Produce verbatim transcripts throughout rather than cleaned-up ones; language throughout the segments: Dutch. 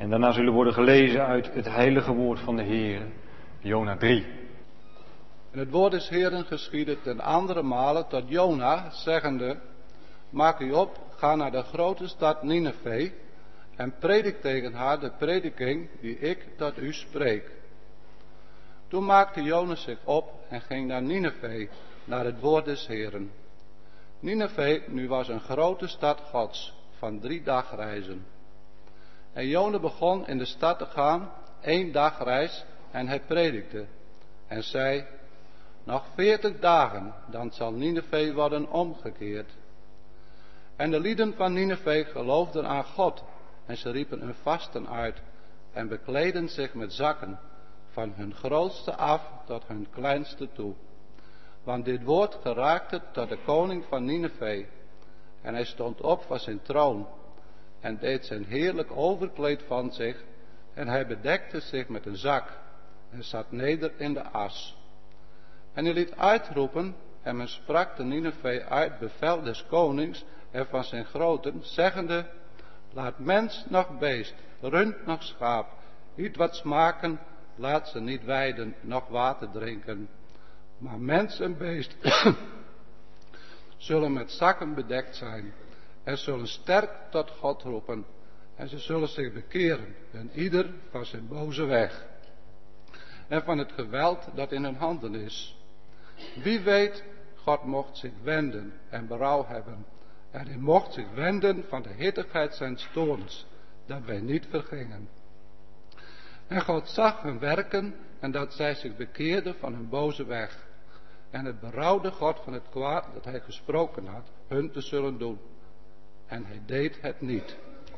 En daarna zullen worden gelezen uit het heilige woord van de Heer, Jona drie. En het woord des Heeren geschiedde ten andere male tot Jona, zeggende: Maak u op, ga naar de grote stad Nineve en predik tegen haar de prediking die ik tot u spreek. Toen maakte Jona zich op en ging naar Nineve, naar het woord des Heeren. Nineve nu was een grote stad Gods, van drie dagreizen. En Jona begon in de stad te gaan, één dagreis, en hij predikte. En zei: Nog veertig dagen, dan zal Nineve worden omgekeerd. En de lieden van Nineve geloofden aan God, en ze riepen hun vasten uit, en bekleden zich met zakken, van hun grootste af tot hun kleinste toe. Want dit woord geraakte tot de koning van Nineve. En hij stond op van zijn troon, en deed zijn heerlijk overkleed van zich, en hij bedekte zich met een zak, en zat neder in de as. En hij liet uitroepen, en men sprak te Nineve uit bevel des konings en van zijn groten, zeggende: Laat mens nog beest, rund nog schaap, iets wat smaken, laat ze niet weiden, nog water drinken. Maar mens en beest zullen met zakken bedekt zijn, en zullen sterk tot God roepen, en ze zullen zich bekeren, en ieder van zijn boze weg, en van het geweld dat in hun handen is. Wie weet, God mocht zich wenden en berouw hebben, en hij mocht zich wenden van de hittigheid zijn toorns, dat wij niet vergingen. En God zag hun werken, en dat zij zich bekeerden van hun boze weg, en het berouwde God van het kwaad dat hij gesproken had, hun te zullen doen. En hij deed het niet.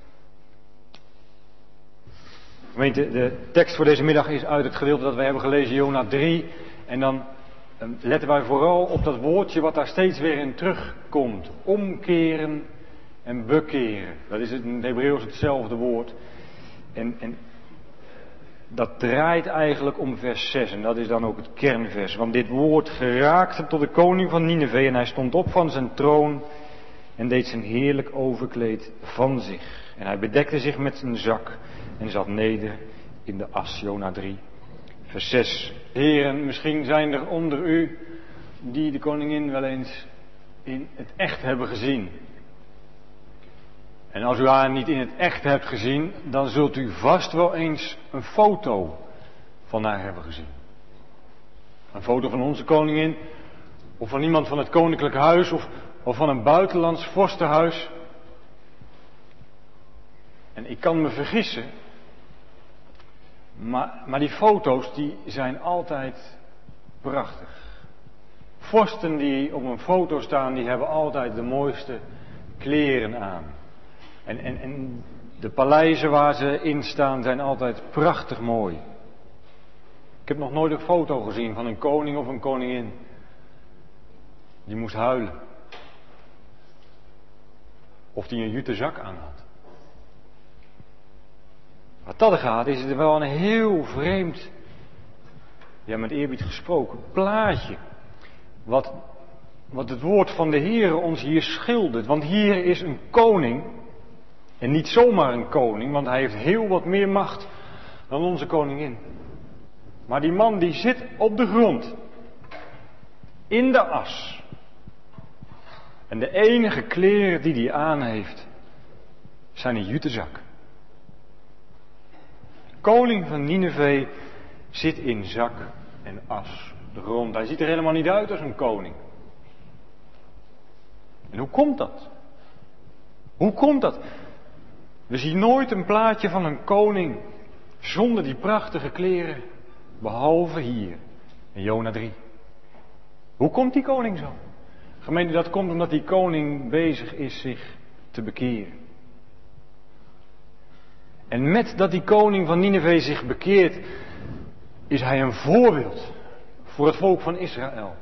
Gemeente, de tekst voor deze middag is uit het gedeelte dat wij hebben gelezen, Jona drie. En dan um, letten wij vooral op dat woordje wat daar steeds weer in terugkomt. Omkeren en bekeren. Dat is in het Hebreeuws hetzelfde woord. En, en dat draait eigenlijk om vers zes. En dat is dan ook het kernvers. Want dit woord geraakte tot de koning van Nineve. En hij stond op van zijn troon en deed zijn heerlijk overkleed van zich. En hij bedekte zich met zijn zak en zat neder in de as. Jona drie, vers zes. Heren, misschien zijn er onder u die de koningin wel eens in het echt hebben gezien. En als u haar niet in het echt hebt gezien, dan zult u vast wel eens een foto van haar hebben gezien. Een foto van onze koningin, of van iemand van het koninklijk huis, of, of van een buitenlands vorstenhuis. En ik kan me vergissen, maar, maar die foto's die zijn altijd prachtig. Vorsten die op een foto staan, die hebben altijd de mooiste kleren aan. En, en, en de paleizen waar ze in staan zijn altijd prachtig mooi. Ik heb nog nooit een foto gezien van een koning of een koningin die moest huilen. Of die een jute zak aan had. Wat dat gaat, is het wel een heel vreemd, ja met eerbied gesproken, plaatje. Wat, wat het woord van de Heere ons hier schildert. Want hier is een koning. En niet zomaar een koning, want hij heeft heel wat meer macht dan onze koningin. Maar die man die zit op de grond. In de as. En de enige kleren die hij aan heeft, zijn een jutezak. Koning van Nineve zit in zak en as op de grond. Hij ziet er helemaal niet uit als een koning. En hoe komt dat? Hoe komt dat? We zien nooit een plaatje van een koning zonder die prachtige kleren, behalve hier in Jona drie. Hoe komt die koning zo? Gemeente, dat komt omdat die koning bezig is zich te bekeren. En met dat die koning van Nineve zich bekeert, is hij een voorbeeld voor het volk van Israël.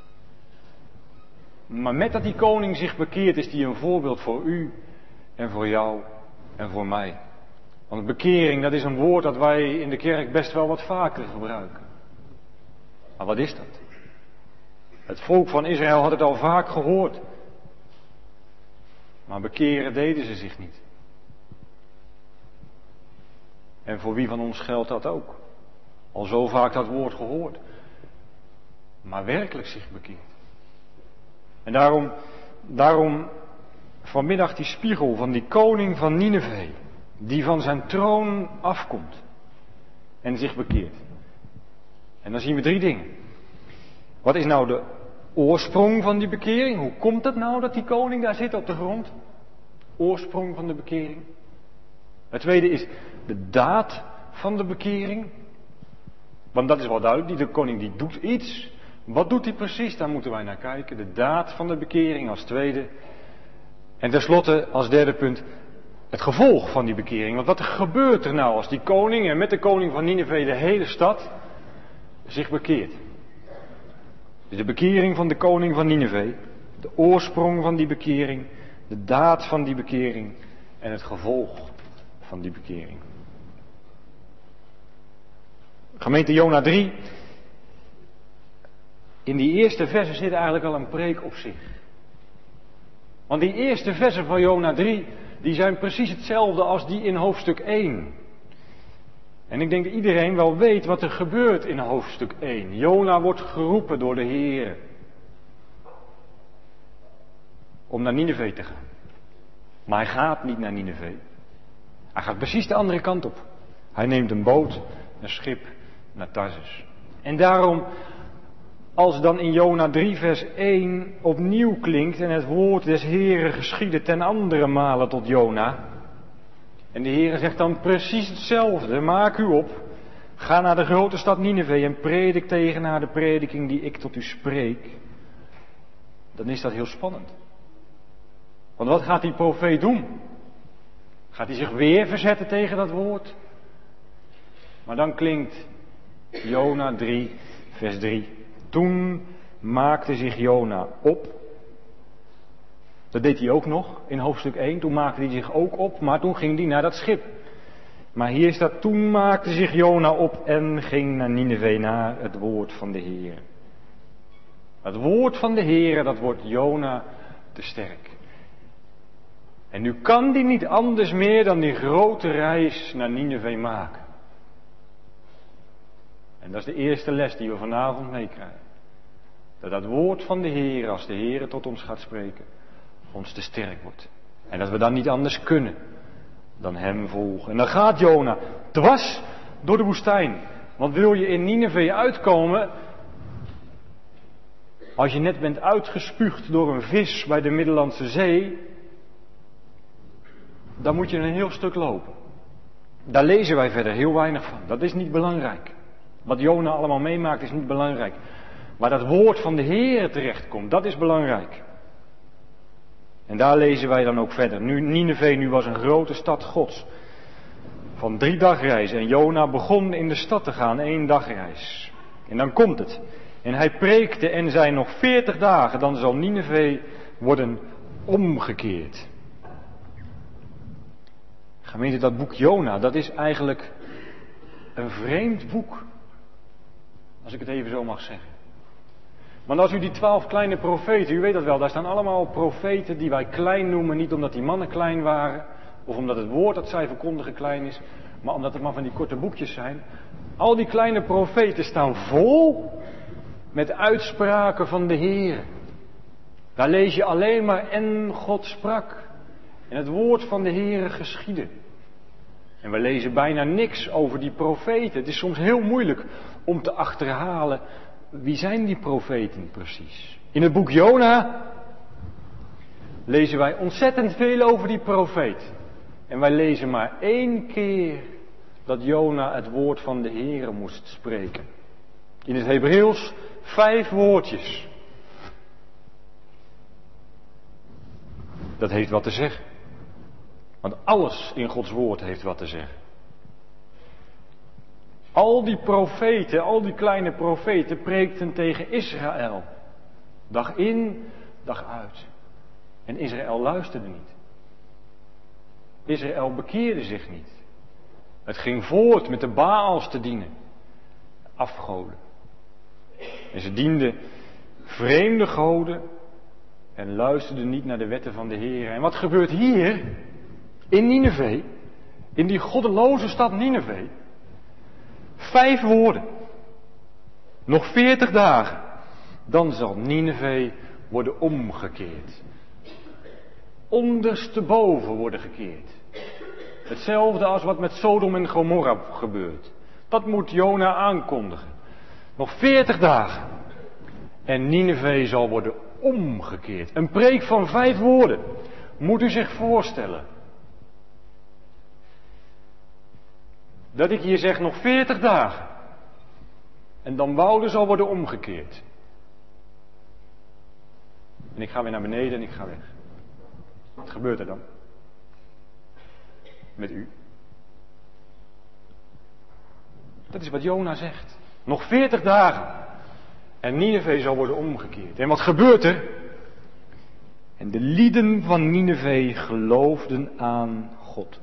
Maar met dat die koning zich bekeert, is hij een voorbeeld voor u en voor jou en voor mij. Want bekering, dat is een woord dat wij in de kerk best wel wat vaker gebruiken. Maar wat is dat? Het volk van Israël had het al vaak gehoord. Maar bekeren deden ze zich niet. En voor wie van ons geldt dat ook? Al zo vaak dat woord gehoord. Maar werkelijk zich bekeert. En daarom, daarom vanmiddag die spiegel van die koning van Nineve. Die van zijn troon afkomt. En zich bekeert. En dan zien we drie dingen. Wat is nou de oorsprong van die bekering? Hoe komt het nou dat die koning daar zit op de grond? Oorsprong van de bekering. Het tweede is de daad van de bekering. Want dat is wel duidelijk, die de koning die doet iets. Wat doet hij precies? Daar moeten wij naar kijken. De daad van de bekering als tweede. En tenslotte als derde punt het gevolg van die bekering. Want wat gebeurt er nou als die koning en met de koning van Nineve de hele stad zich bekeert? Dus de bekering van de koning van Nineve, de oorsprong van die bekering, de daad van die bekering en het gevolg van die bekering. Gemeente Jona drie. In die eerste versen zit eigenlijk al een preek op zich. Want die eerste versen van Jona drie, die zijn precies hetzelfde als die in hoofdstuk één. En ik denk dat iedereen wel weet wat er gebeurt in hoofdstuk één. Jona wordt geroepen door de Heer om naar Nineve te gaan. Maar hij gaat niet naar Nineve. Hij gaat precies de andere kant op. Hij neemt een boot, een schip naar Tarsus. En daarom, als dan in Jona drie vers één opnieuw klinkt en het woord des Heeren geschiedde ten andere male tot Jona. En de Heere zegt dan precies hetzelfde. Maak u op, ga naar de grote stad Nineve en predik tegen haar de prediking die ik tot u spreek. Dan is dat heel spannend. Want wat gaat die profeet doen? Gaat hij zich weer verzetten tegen dat woord? Maar dan klinkt Jona drie vers drie. Toen maakte zich Jona op. Dat deed hij ook nog in hoofdstuk één. Toen maakte hij zich ook op, maar toen ging hij naar dat schip. Maar hier staat, toen maakte zich Jona op en ging naar Nineve naar het woord van de Heer. Het woord van de Heer, dat wordt Jona te sterk. En nu kan die niet anders meer dan die grote reis naar Nineve maken. En dat is de eerste les die we vanavond meekrijgen. Dat dat woord van de Heer, als de Heer tot ons gaat spreken, ons te sterk wordt. En dat we dan niet anders kunnen dan hem volgen. En dan gaat Jona dwars door de woestijn. Want wil je in Nineve uitkomen, als je net bent uitgespuugd door een vis bij de Middellandse Zee, dan moet je een heel stuk lopen. Daar lezen wij verder heel weinig van. Dat is niet belangrijk. Wat Jona allemaal meemaakt is niet belangrijk. Maar dat woord van de Heer terechtkomt, dat is belangrijk. En daar lezen wij dan ook verder. Nu, Nineve nu was een grote stad Gods. Van drie dagreizen. En Jona begon in de stad te gaan, één dagreis. En dan komt het. En hij preekte en zei nog veertig dagen, dan zal Nineve worden omgekeerd. Gemeente, dat boek Jona, dat is eigenlijk een vreemd boek. Als ik het even zo mag zeggen. Want als u die twaalf kleine profeten, u weet dat wel, daar staan allemaal profeten die wij klein noemen. Niet omdat die mannen klein waren, of omdat het woord dat zij verkondigen klein is, maar omdat het maar van die korte boekjes zijn. Al die kleine profeten staan vol met uitspraken van de Heer. Daar lees je alleen maar en God sprak. En het woord van de Heer geschiedde. En we lezen bijna niks over die profeten. Het is soms heel moeilijk om te achterhalen, wie zijn die profeten precies? In het boek Jona lezen wij ontzettend veel over die profeet. En wij lezen maar één keer dat Jona het woord van de Heere moest spreken. In het Hebreeuws vijf woordjes. Dat heeft wat te zeggen. Want alles in Gods woord heeft wat te zeggen. Al die profeten, al die kleine profeten preekten tegen Israël. Dag in, dag uit. En Israël luisterde niet. Israël bekeerde zich niet. Het ging voort met de Baals te dienen. Afgoden. En ze dienden vreemde goden en luisterden niet naar de wetten van de Heer. En wat gebeurt hier in Nineve? In die goddeloze stad Nineve. Vijf woorden. Nog veertig dagen. Dan zal Nineve worden omgekeerd. Ondersteboven worden gekeerd. Hetzelfde als wat met Sodom en Gomorra gebeurt. Dat moet Jona aankondigen. Nog veertig dagen. En Nineve zal worden omgekeerd. Een preek van vijf woorden. Moet u zich voorstellen. Dat ik hier zeg nog veertig dagen. En dan Wouden zal worden omgekeerd. En ik ga weer naar beneden en ik ga weg. Wat gebeurt er dan? Met u? Dat is wat Jona zegt. Nog veertig dagen. En Nineve zal worden omgekeerd. En wat gebeurt er? En de lieden van Nineve geloofden aan God.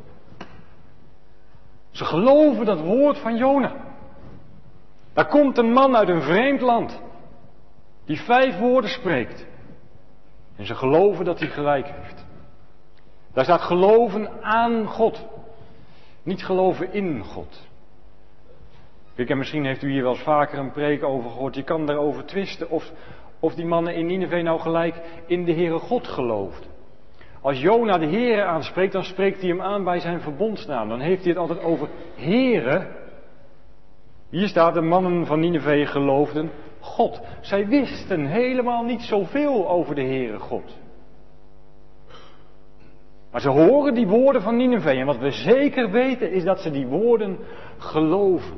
Ze geloven dat woord van Jona. Daar komt een man uit een vreemd land. Die vijf woorden spreekt. En ze geloven dat hij gelijk heeft. Daar staat geloven aan God. Niet geloven in God. Kijk, en misschien heeft u hier wel eens vaker een preek over gehoord. Je kan daarover twisten of, of die mannen in Nineve nou gelijk in de Heere God geloofden. Als Jona de Heere aanspreekt, dan spreekt hij hem aan bij zijn verbondsnaam. Dan heeft hij het altijd over Heere. Hier staat, de mannen van Nineve geloofden God. Zij wisten helemaal niet zoveel over de Heere God. Maar ze horen die woorden van Nineve. En wat we zeker weten is dat ze die woorden geloven.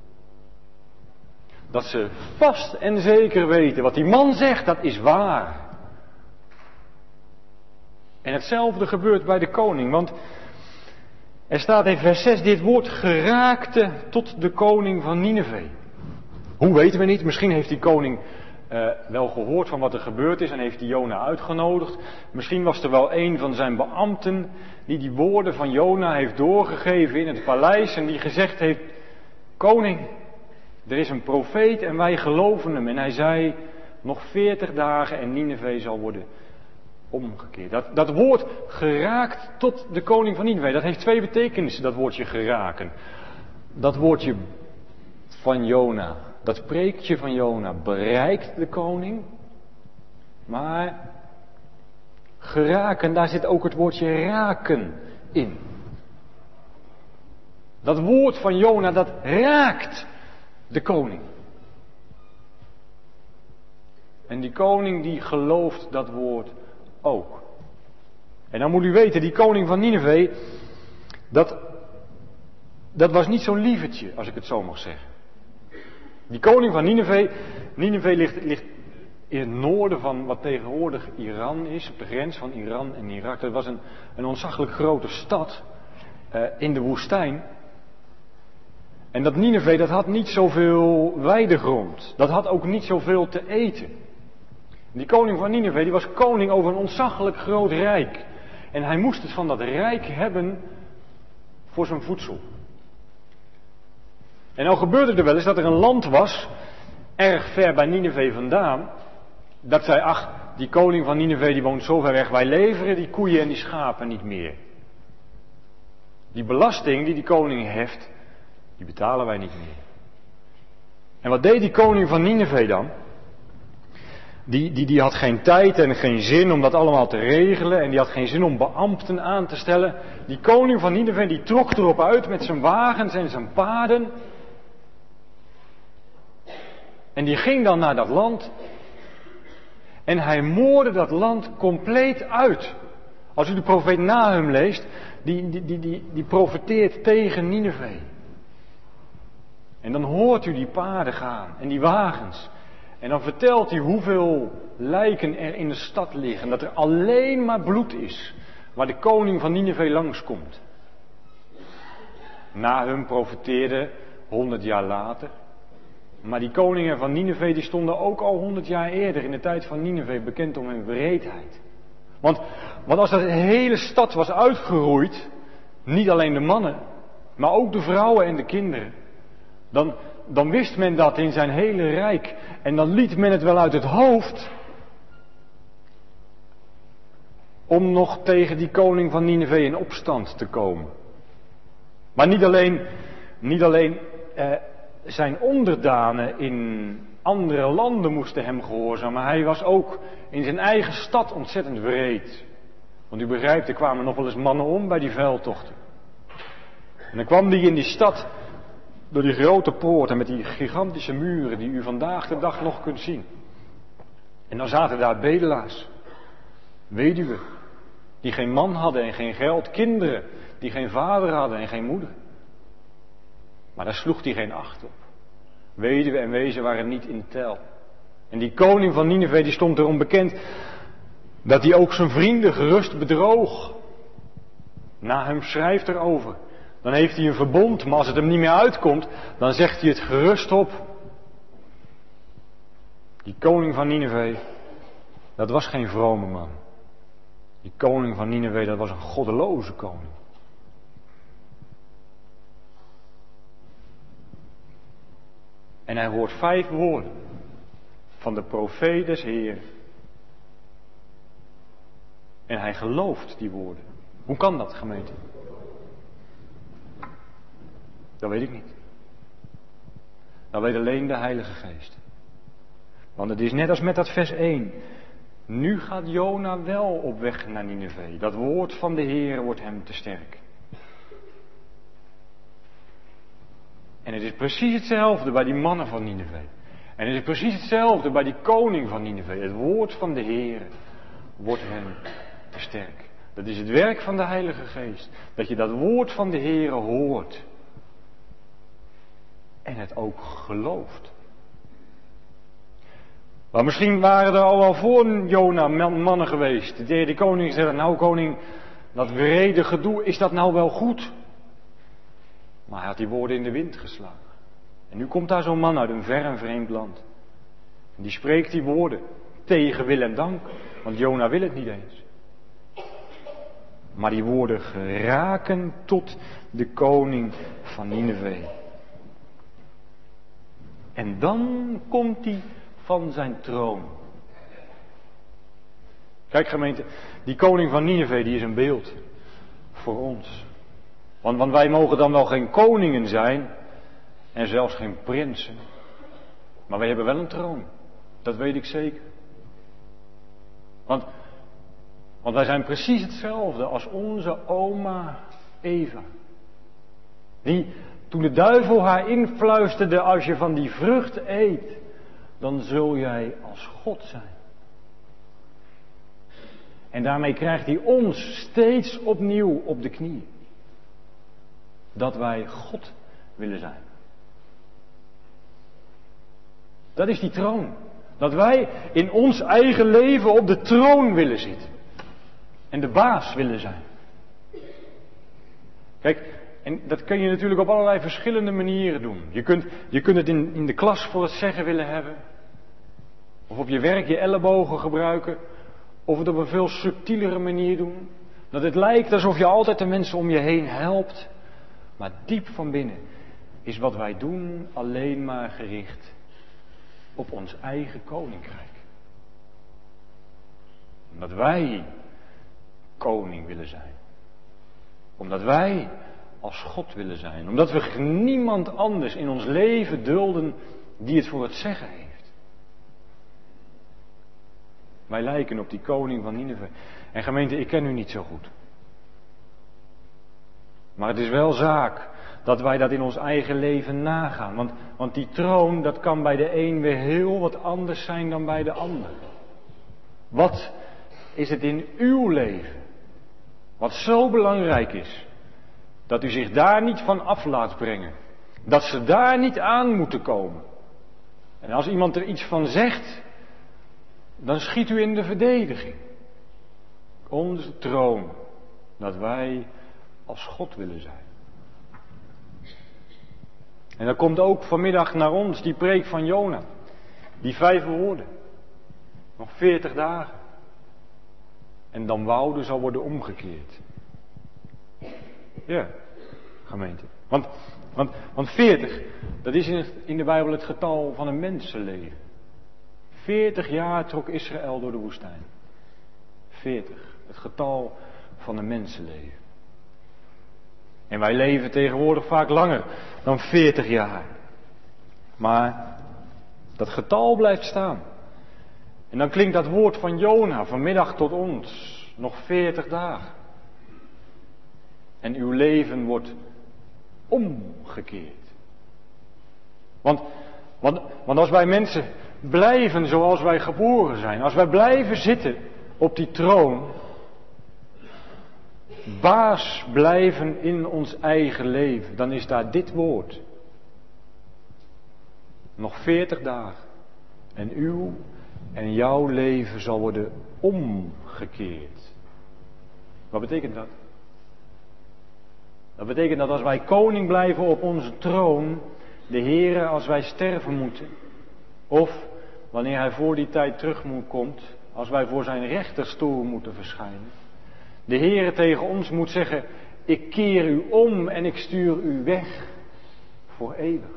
Dat ze vast en zeker weten, wat die man zegt, dat is waar. En hetzelfde gebeurt bij de koning, want er staat in vers zes, dit woord geraakte tot de koning van Nineve. Hoe weten we niet? Misschien heeft die koning uh, wel gehoord van wat er gebeurd is en heeft die Jona uitgenodigd. Misschien was er wel een van zijn beambten die die woorden van Jona heeft doorgegeven in het paleis en die gezegd heeft, koning, er is een profeet en wij geloven hem. En hij zei, nog veertig dagen en Nineve zal worden omgekeerd. Dat, dat woord geraakt tot de koning van Nineve, dat heeft twee betekenissen, dat woordje geraken. Dat woordje van Jona, dat preekje van Jona bereikt de koning. Maar geraken, daar zit ook het woordje raken in. Dat woord van Jona, dat raakt de koning. En die koning die gelooft dat woord ook. En dan moet u weten, die koning van Nineve, dat, dat was niet zo'n lievertje, als ik het zo mag zeggen. Die koning van Nineve, Nineve ligt, ligt in het noorden van wat tegenwoordig Iran is, op de grens van Iran en Irak. Dat was een, een ontzaglijk grote stad uh, in de woestijn. En dat Nineve, dat had niet zoveel weidegrond. Dat had ook niet zoveel te eten. Die koning van Nineve, die was koning over een ontzaglijk groot rijk. En hij moest het van dat rijk hebben voor zijn voedsel. En nou gebeurde er wel eens dat er een land was, erg ver bij Nineve vandaan, dat zei, ach, die koning van Nineve die woont zo ver weg, wij leveren die koeien en die schapen niet meer. Die belasting die die koning heft, die betalen wij niet meer. En wat deed die koning van Nineve dan? Die, die, die had geen tijd en geen zin om dat allemaal te regelen. En die had geen zin om beambten aan te stellen. Die koning van Nineve die trok erop uit met zijn wagens en zijn paarden. En die ging dan naar dat land. En hij moordde dat land compleet uit. Als u de profeet Nahum leest, die, die, die, die, die profeteert tegen Nineve. En dan hoort u die paarden gaan en die wagens. En dan vertelt hij hoeveel lijken er in de stad liggen. Dat er alleen maar bloed is waar de koning van Nineve langskomt. Nahum profeteerde honderd jaar later. Maar die koningen van Nineve die stonden ook al honderd jaar eerder in de tijd van Nineve bekend om hun wreedheid. Want, want als dat de hele stad was uitgeroeid, niet alleen de mannen, maar ook de vrouwen en de kinderen. Dan, dan wist men dat in zijn hele rijk. En dan liet men het wel uit het hoofd om nog tegen die koning van Nineve in opstand te komen. Maar niet alleen, niet alleen eh, zijn onderdanen in andere landen moesten hem gehoorzamen, maar hij was ook in zijn eigen stad ontzettend wreed. Want u begrijpt, er kwamen nog wel eens mannen om bij die veldtochten. En dan kwam die in die stad door die grote poorten met die gigantische muren die u vandaag de dag nog kunt zien. En dan zaten daar bedelaars, weduwen, die geen man hadden en geen geld, kinderen die geen vader hadden en geen moeder. Maar daar sloeg hij geen acht op. Weduwen en wezen waren niet in tel. En die koning van Nineve die stond erom bekend dat hij ook zijn vrienden gerust bedroog. Nahum schrijft erover. Dan heeft hij een verbond, maar als het hem niet meer uitkomt, dan zegt hij het gerust op. Die koning van Nineve, dat was geen vrome man. Die koning van Nineve, dat was een goddeloze koning. En hij hoort vijf woorden van de profeet des Heeren. En hij gelooft die woorden. Hoe kan dat, gemeente? Dat weet ik niet. Dat weet alleen de Heilige Geest. Want het is net als met dat vers één. Nu gaat Jona wel op weg naar Nineve. Dat woord van de Heer wordt hem te sterk. En het is precies hetzelfde bij die mannen van Nineve. En het is precies hetzelfde bij die koning van Nineve. Het woord van de Heer wordt hem te sterk. Dat is het werk van de Heilige Geest. Dat je dat woord van de Heer hoort. En het ook gelooft. Maar misschien waren er al wel voor Jona mannen geweest. Die tegen de koning zeiden, nou koning, dat wrede gedoe, is dat nou wel goed? Maar hij had die woorden in de wind geslagen. En nu komt daar zo'n man uit een ver en vreemd land. En die spreekt die woorden tegen wil en dank. Want Jona wil het niet eens. Maar die woorden geraken tot de koning van Nineve. En dan komt hij van zijn troon. Kijk gemeente, die koning van Nineve die is een beeld voor ons. Want, want wij mogen dan wel geen koningen zijn en zelfs geen prinsen. Maar wij hebben wel een troon. Dat weet ik zeker. Want, want wij zijn precies hetzelfde als onze oma Eva. Die, toen de duivel haar influisterde, als je van die vrucht eet, dan zul jij als God zijn. En daarmee krijgt hij ons steeds opnieuw op de knieën. Dat wij God willen zijn. Dat is die troon. Dat wij in ons eigen leven op de troon willen zitten. En de baas willen zijn. Kijk, en dat kun je natuurlijk op allerlei verschillende manieren doen. Je kunt, je kunt het in, in de klas voor het zeggen willen hebben. Of op je werk je ellebogen gebruiken. Of het op een veel subtielere manier doen. Dat het lijkt alsof je altijd de mensen om je heen helpt. Maar diep van binnen is wat wij doen alleen maar gericht op ons eigen koninkrijk. Omdat wij koning willen zijn. Omdat wij als God willen zijn. Omdat we niemand anders in ons leven dulden die het voor het zeggen heeft. Wij lijken op die koning van Nineve. En gemeente, ik ken u niet zo goed. Maar het is wel zaak dat wij dat in ons eigen leven nagaan. Want, want die troon, dat kan bij de een weer heel wat anders zijn dan bij de ander. Wat is het in uw leven, wat zo belangrijk is, dat u zich daar niet van af laat brengen. Dat ze daar niet aan moeten komen. En als iemand er iets van zegt, dan schiet u in de verdediging. Onze troon, dat wij als God willen zijn. En dan komt ook vanmiddag naar ons die preek van Jona. Die vijf woorden. Nog veertig dagen. En dan wouden zal worden omgekeerd. Ja, gemeente. Want, want, want veertig, dat is in, het, in de Bijbel het getal van een mensenleven. veertig jaar trok Israël door de woestijn. veertig, het getal van een mensenleven. En wij leven tegenwoordig vaak langer dan veertig jaar. Maar dat getal blijft staan. En dan klinkt dat woord van Jona vanmiddag tot ons. Nog veertig dagen. En uw leven wordt omgekeerd. Want, want, want als wij mensen blijven zoals wij geboren zijn. Als wij blijven zitten op die troon. Baas blijven in ons eigen leven. Dan is daar dit woord. Nog veertig dagen. En uw en jouw leven zal worden omgekeerd. Wat betekent dat? Dat betekent dat als wij koning blijven op onze troon, de Heere als wij sterven moeten, of wanneer Hij voor die tijd terug moet komt, als wij voor zijn rechterstoel moeten verschijnen, de Heere tegen ons moet zeggen, ik keer u om en ik stuur u weg voor eeuwig.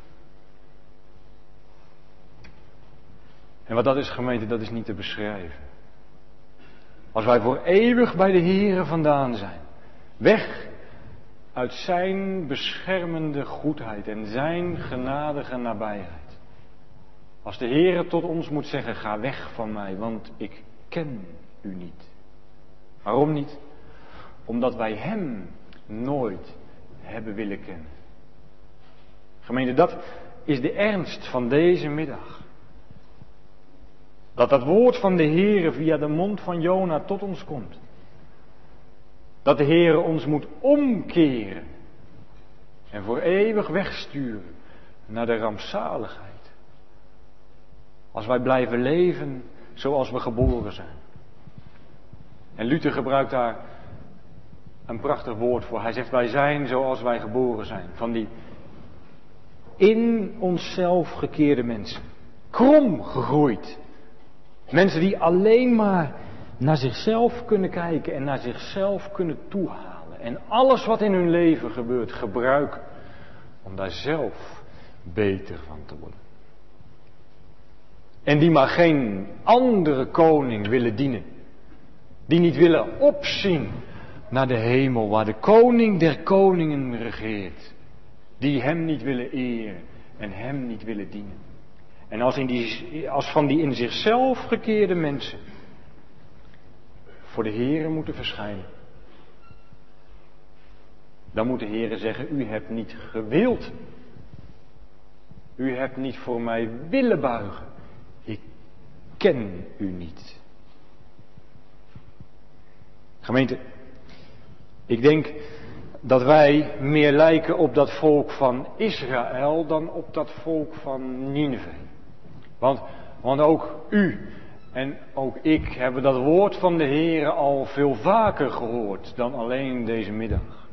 En wat dat is, gemeente, dat is niet te beschrijven. Als wij voor eeuwig bij de Heere vandaan zijn, weg uit zijn beschermende goedheid en zijn genadige nabijheid. Als de Heere tot ons moet zeggen, ga weg van mij, want ik ken u niet. Waarom niet? Omdat wij hem nooit hebben willen kennen. Gemeente, dat is de ernst van deze middag. Dat dat woord van de Heere via de mond van Jona tot ons komt. Dat de Heere ons moet omkeren. En voor eeuwig wegsturen naar de rampzaligheid. Als wij blijven leven zoals we geboren zijn. En Luther gebruikt daar een prachtig woord voor. Hij zegt, wij zijn zoals wij geboren zijn. Van die in onszelf gekeerde mensen. Krom gegroeid. Mensen die alleen maar naar zichzelf kunnen kijken en naar zichzelf kunnen toehalen. En alles wat in hun leven gebeurt gebruiken om daar zelf beter van te worden. En die maar geen andere koning willen dienen. Die niet willen opzien naar de hemel waar de koning der koningen regeert. Die hem niet willen eren en hem niet willen dienen. En als, in die, als van die in zichzelf gekeerde mensen voor de Heere moeten verschijnen. Dan moet de Heere zeggen, u hebt niet gewild. U hebt niet voor mij willen buigen. Ik ken u niet. Gemeente, ik denk dat wij meer lijken op dat volk van Israël dan op dat volk van Nineve. Want, want ook u en ook ik hebben dat woord van de Heere al veel vaker gehoord dan alleen deze middag.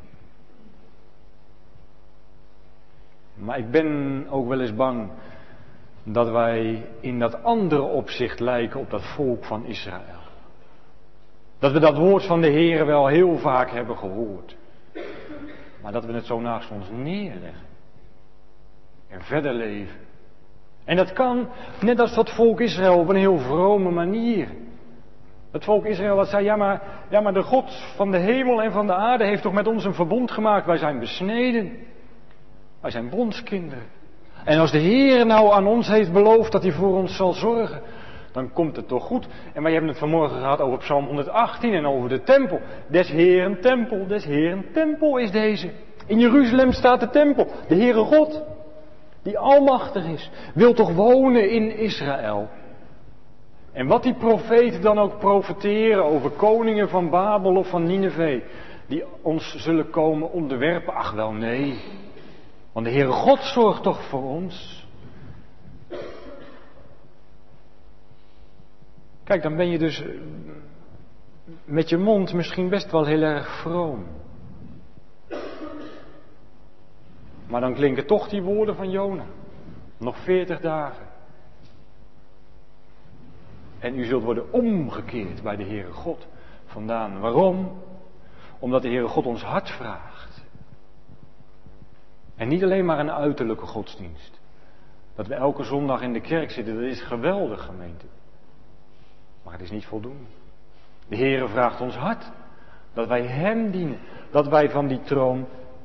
Maar ik ben ook wel eens bang dat wij in dat andere opzicht lijken op dat volk van Israël. Dat we dat woord van de Heere wel heel vaak hebben gehoord. Maar dat we het zo naast ons neerleggen. En verder leven. En dat kan, net als dat volk Israël, op een heel vrome manier. Het volk Israël dat zei, ja maar, ja maar de God van de hemel en van de aarde heeft toch met ons een verbond gemaakt. Wij zijn besneden. Wij zijn bondskinderen. En als de Heer nou aan ons heeft beloofd dat hij voor ons zal zorgen, dan komt het toch goed. En wij hebben het vanmorgen gehad over Psalm honderdachttien en over de tempel. Des Heeren tempel, des Heeren tempel is deze. In Jeruzalem staat de tempel. De Heere God, die almachtig is, wil toch wonen in Israël. En wat die profeten dan ook profeteren over koningen van Babel of van Nineve, die ons zullen komen onderwerpen, ach wel nee. Want de Heere God zorgt toch voor ons. Kijk, dan ben je dus met je mond misschien best wel heel erg vroom. Maar dan klinken toch die woorden van Jona. Nog veertig dagen. En u zult worden omgekeerd bij de Heere God vandaan. Waarom? Omdat de Heere God ons hart vraagt. En niet alleen maar een uiterlijke godsdienst. Dat we elke zondag in de kerk zitten, dat is geweldig, gemeente. Maar het is niet voldoende. De Heere vraagt ons hart. Dat wij hem dienen. Dat wij van die troon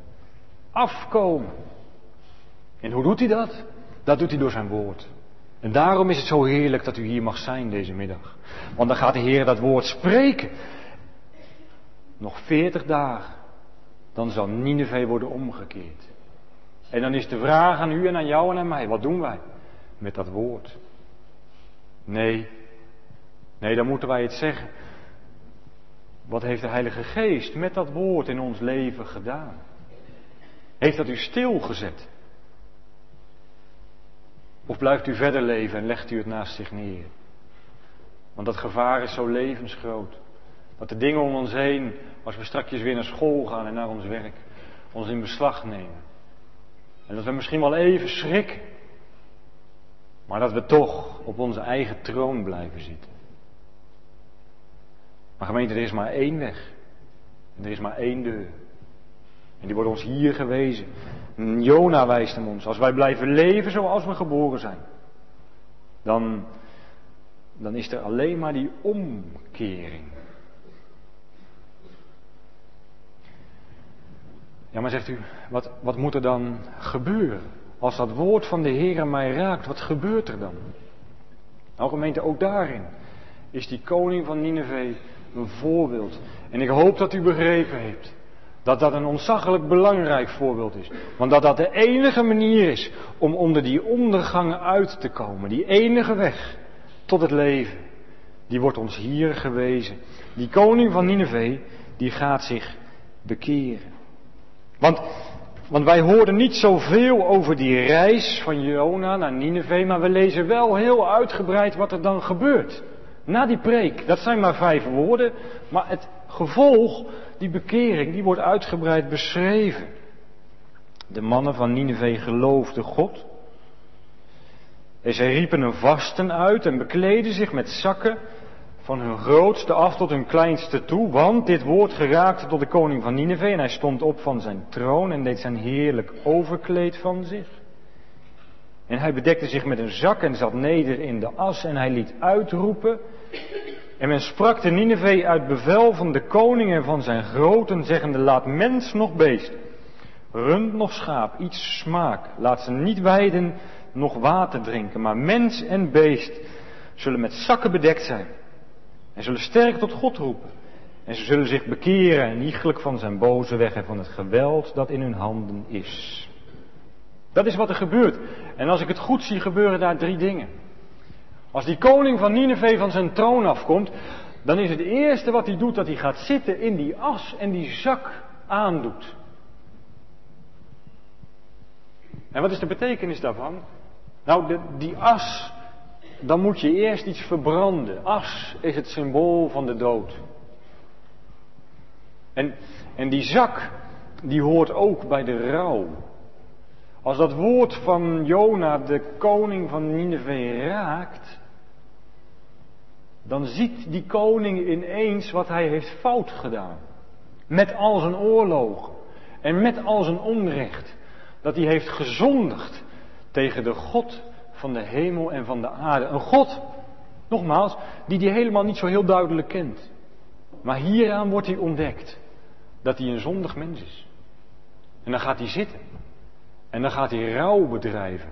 afkomen. En hoe doet hij dat? Dat doet hij door zijn woord. En daarom is het zo heerlijk dat u hier mag zijn deze middag. Want dan gaat de Heer dat woord spreken. Nog veertig dagen, dan zal Nineve worden omgekeerd. En dan is de vraag aan u en aan jou en aan mij, wat doen wij met dat woord? Nee, nee, dan moeten wij het zeggen. Wat heeft de Heilige Geest met dat woord in ons leven gedaan? Heeft dat u stilgezet? Of blijft u verder leven en legt u het naast zich neer? Want dat gevaar is zo levensgroot. Dat de dingen om ons heen, als we straks weer naar school gaan en naar ons werk, ons in beslag nemen. En dat we misschien wel even schrikken. Maar dat we toch op onze eigen troon blijven zitten. Maar gemeente, er is maar één weg. En er is maar één deur. En die wordt ons hier gewezen. Jona wijst hem ons. Als wij blijven leven zoals we geboren zijn. Dan, dan is er alleen maar die omkering. Ja, maar zegt u, wat, wat moet er dan gebeuren? Als dat woord van de Heer mij raakt, wat gebeurt er dan? Nou gemeente, ook daarin is die koning van Nineve een voorbeeld. En ik hoop dat u begrepen heeft dat dat een ontzaglijk belangrijk voorbeeld is. Want dat dat de enige manier is om onder die ondergangen uit te komen. Die enige weg tot het leven, die wordt ons hier gewezen. Die koning van Nineve, die gaat zich bekeren. Want, want wij hoorden niet zoveel over die reis van Jona naar Nineve, maar we lezen wel heel uitgebreid wat er dan gebeurt. Na die preek, dat zijn maar vijf woorden, maar het gevolg, die bekering, die wordt uitgebreid beschreven. De mannen van Nineve geloofden God. En zij riepen een vasten uit en bekleden zich met zakken van hun grootste af tot hun kleinste toe, want dit woord geraakte tot de koning van Nineve en hij stond op van zijn troon en deed zijn heerlijk overkleed van zich. En hij bedekte zich met een zak en zat neder in de as en hij liet uitroepen. En men sprak te Nineve uit bevel van de koning en van zijn groten, zeggende, laat mens nog beest, rund nog schaap, iets smaak, laat ze niet weiden, nog water drinken, maar mens en beest zullen met zakken bedekt zijn. En zullen sterk tot God roepen. En ze zullen zich bekeren en iegelijk van zijn boze weg en van het geweld dat in hun handen is. Dat is wat er gebeurt. En als ik het goed zie, gebeuren daar drie dingen. Als die koning van Nineve van zijn troon afkomt, dan is het eerste wat hij doet dat hij gaat zitten in die as en die zak aandoet. En wat is de betekenis daarvan? Nou, de, die as, dan moet je eerst iets verbranden. As is het symbool van de dood. En, en die zak, die hoort ook bij de rouw. Als dat woord van Jona de koning van Nineve raakt, dan ziet die koning ineens wat hij heeft fout gedaan. Met al zijn oorlogen en met al zijn onrecht. Dat hij heeft gezondigd tegen de God van de hemel en van de aarde. Een God, nogmaals, die hij helemaal niet zo heel duidelijk kent. Maar hieraan wordt hij ontdekt dat hij een zondig mens is. En dan gaat hij zitten. En dan gaat hij rouw bedrijven.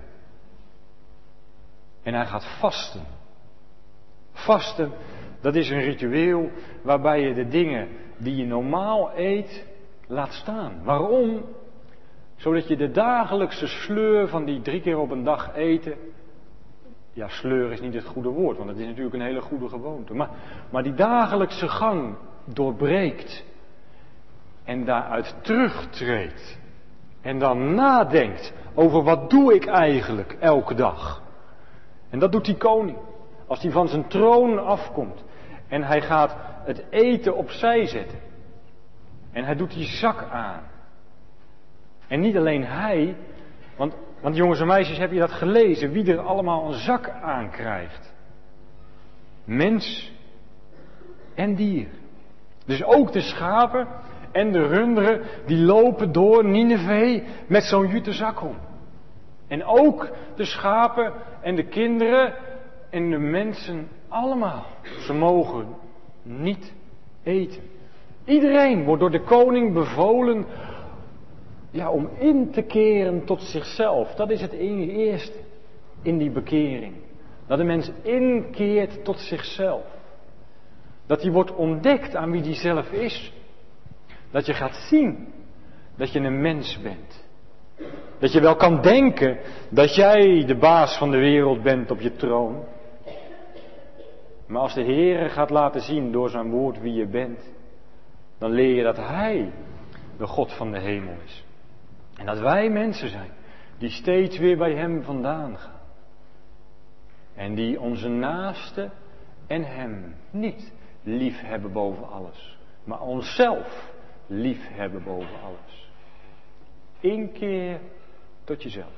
En hij gaat vasten. Vasten, dat is een ritueel waarbij je de dingen die je normaal eet, laat staan. Waarom? Zodat je de dagelijkse sleur van die drie keer op een dag eten. Ja, sleur is niet het goede woord, want het is natuurlijk een hele goede gewoonte. Maar, maar die dagelijkse gang doorbreekt. En daaruit terugtreedt. En dan nadenkt over wat doe ik eigenlijk elke dag. En dat doet die koning. Als hij van zijn troon afkomt. En hij gaat het eten opzij zetten. En hij doet die zak aan. En niet alleen hij. Want, want jongens en meisjes, heb je dat gelezen? Wie er allemaal een zak aankrijgt. Mens en dier. Dus ook de schapen en de runderen, die lopen door Nineve met zo'n jute zak om. En ook de schapen en de kinderen en de mensen allemaal. Ze mogen niet eten. Iedereen wordt door de koning bevolen, ja, om in te keren tot zichzelf. Dat is het eerste in die bekering. Dat de mens inkeert tot zichzelf. Dat hij wordt ontdekt aan wie hij zelf is. Dat je gaat zien dat je een mens bent. Dat je wel kan denken dat jij de baas van de wereld bent op je troon. Maar als de Heere gaat laten zien door zijn woord wie je bent, dan leer je dat Hij de God van de hemel is. En dat wij mensen zijn die steeds weer bij Hem vandaan gaan. En die onze naaste en Hem niet lief hebben boven alles, maar onszelf lief hebben boven alles. Inkeer tot jezelf.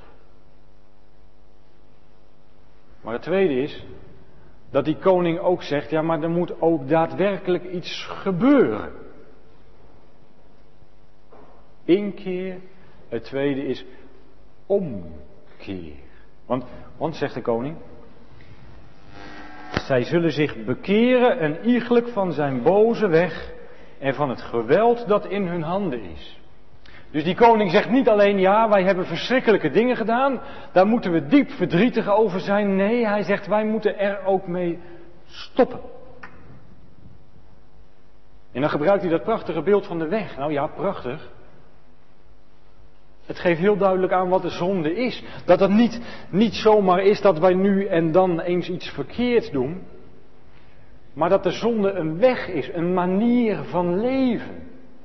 Maar het tweede is dat die koning ook zegt, ja, maar er moet ook daadwerkelijk iets gebeuren. Inkeer. Het tweede is omkeer. Want, want zegt de koning, zij zullen zich bekeren en iegelijk van zijn boze weg en van het geweld dat in hun handen is. Dus die koning zegt niet alleen, ja, wij hebben verschrikkelijke dingen gedaan, daar moeten we diep verdrietig over zijn. Nee, hij zegt, wij moeten er ook mee stoppen. En dan gebruikt hij dat prachtige beeld van de weg. Nou ja, prachtig. Het geeft heel duidelijk aan wat de zonde is. Dat het niet, niet zomaar is dat wij nu en dan eens iets verkeerd doen. Maar dat de zonde een weg is, een manier van leven.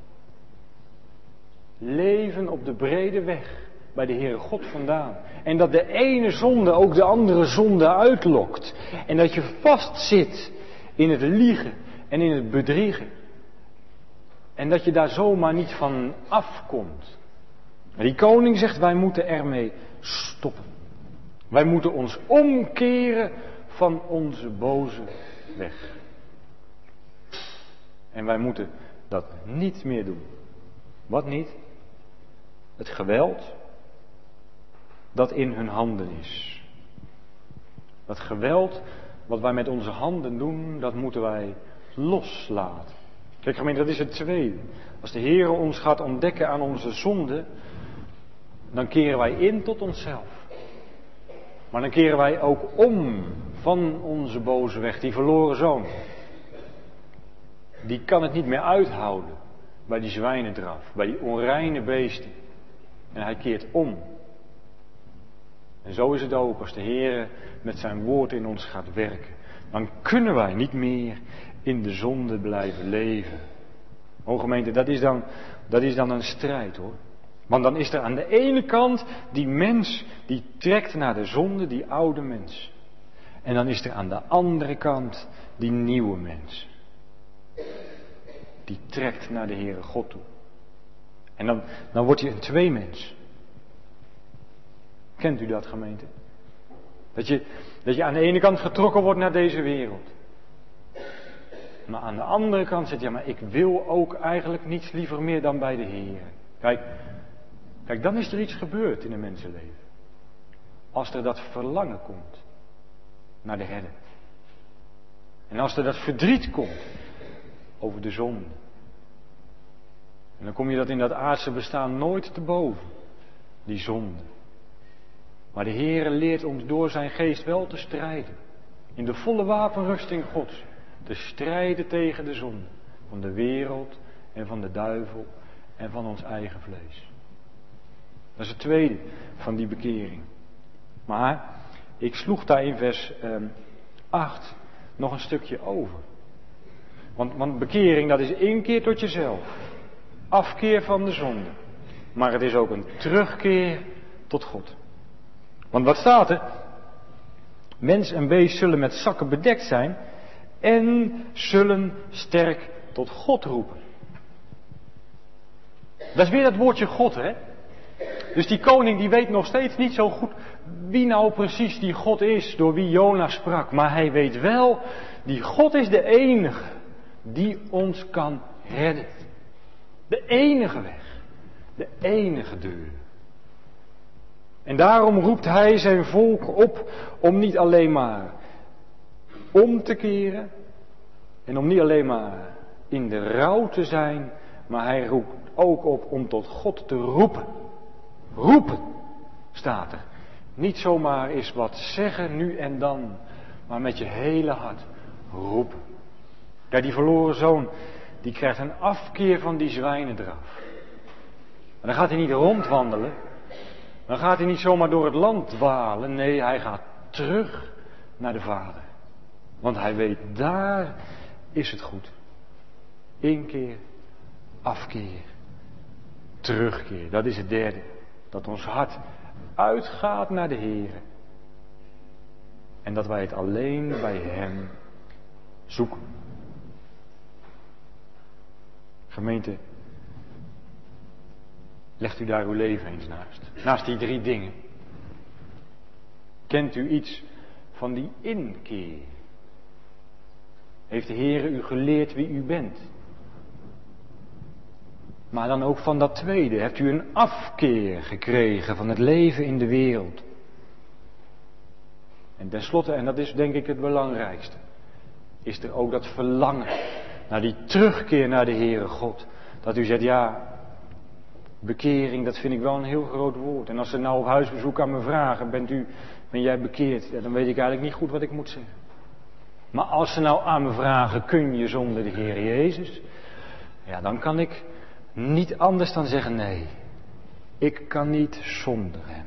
Leven op de brede weg, bij de Heere God vandaan. En dat de ene zonde ook de andere zonde uitlokt. En dat je vastzit in het liegen en in het bedriegen. En dat je daar zomaar niet van afkomt. Die koning zegt, wij moeten ermee stoppen. Wij moeten ons omkeren van onze boze weg. En wij moeten dat niet meer doen. Wat niet? Het geweld dat in hun handen is. Dat geweld wat wij met onze handen doen, dat moeten wij loslaten. Kijk gemeente, dat is het tweede. Als de Heer ons gaat ontdekken aan onze zonde, dan keren wij in tot onszelf. Maar dan keren wij ook om van onze boze weg. Die verloren zoon, die kan het niet meer uithouden bij die zwijnendraf, bij die onreine beesten. En hij keert om. En zo is het ook als de Heer met zijn woord in ons gaat werken. Dan kunnen wij niet meer in de zonde blijven leven. O gemeente, dat is dan, dat is dan een strijd hoor. Want dan is er aan de ene kant die mens die trekt naar de zonde, die oude mens. En dan is er aan de andere kant die nieuwe mens. Die trekt naar de Heere God toe. En dan, dan wordt hij een tweemens. Kent u dat, gemeente? Dat je, dat je aan de ene kant getrokken wordt naar deze wereld. Maar aan de andere kant zegt, ja, maar ik wil ook eigenlijk niets liever meer dan bij de Heer. Kijk, kijk, dan is er iets gebeurd in een mensenleven. Als er dat verlangen komt naar de Herder. En als er dat verdriet komt over de zonde. En dan kom je dat in dat aardse bestaan nooit te boven, die zonde. Maar de Heere leert ons door zijn geest wel te strijden. In de volle wapenrusting Gods. Te strijden tegen de zonde. Van de wereld en van de duivel en van ons eigen vlees. Dat is het tweede van die bekering. Maar ik sloeg daar in vers eh, acht nog een stukje over. Want, want bekering, dat is inkeer tot jezelf. Afkeer van de zonde. Maar het is ook een terugkeer tot God. Want wat staat er? Mens en beest zullen met zakken bedekt zijn en zullen sterk tot God roepen. Dat is weer dat woordje God, hè? Dus die koning die weet nog steeds niet zo goed wie nou precies die God is, door wie Jona sprak. Maar hij weet wel, die God is de enige die ons kan redden. De enige weg. De enige deur. En daarom roept hij zijn volk op om niet alleen maar om te keren. En om niet alleen maar in de rouw te zijn. Maar hij roept ook op om tot God te roepen. roepen, staat er. Niet zomaar eens wat zeggen nu en dan, maar met je hele hart roepen. Kijk, die verloren zoon, die krijgt een afkeer van die zwijnendraf. En dan gaat hij niet rondwandelen, dan gaat hij niet zomaar door het land dwalen, nee, hij gaat terug naar de Vader. Want hij weet, daar is het goed. Inkeer, afkeer, terugkeer. Dat is het derde. Dat ons hart uitgaat naar de Heer. En dat wij het alleen bij Hem zoeken. Gemeente, legt u daar uw leven eens naast. Naast die drie dingen. Kent u iets van die inkeer? Heeft de Heer u geleerd wie u bent? Maar dan ook van dat tweede. Hebt u een afkeer gekregen van het leven in de wereld? En tenslotte, en dat is denk ik het belangrijkste, is er ook dat verlangen naar die terugkeer naar de Heere God. Dat u zegt, ja, bekering, dat vind ik wel een heel groot woord. En als ze nou op huisbezoek aan me vragen, bent u, ben jij bekeerd? Ja, dan weet ik eigenlijk niet goed wat ik moet zeggen. Maar als ze nou aan me vragen, kun je zonder de Heer Jezus? Ja, dan kan ik niet anders dan zeggen nee. Ik kan niet zonder Hem.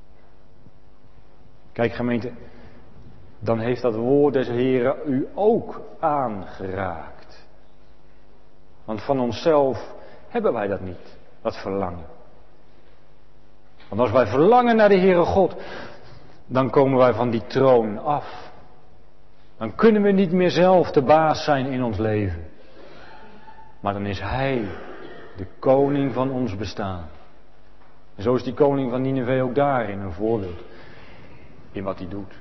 Kijk gemeente, dan heeft dat woord des Heeren u ook aangeraakt. Want van onszelf hebben wij dat niet, dat verlangen. Want als wij verlangen naar de Heere God, dan komen wij van die troon af. Dan kunnen we niet meer zelf de baas zijn in ons leven. Maar dan is Hij de koning van ons bestaan. En zo is die koning van Nineve ook daarin een voorbeeld. In wat hij doet.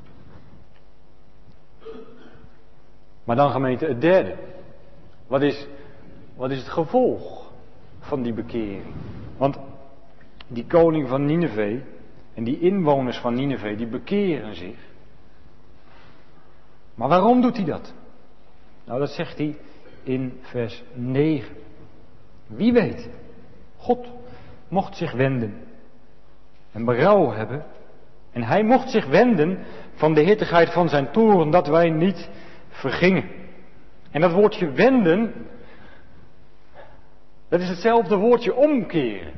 Maar dan gemeente het derde. Wat is, wat is het gevolg van die bekering? Want die koning van Nineve en die inwoners van Nineve, die bekeren zich. Maar waarom doet hij dat? Nou, dat zegt hij in vers negen. Wie weet, God mocht zich wenden en berouw hebben. En hij mocht zich wenden van de hittigheid van zijn toorn, dat wij niet vergingen. En dat woordje wenden, dat is hetzelfde woordje omkeren.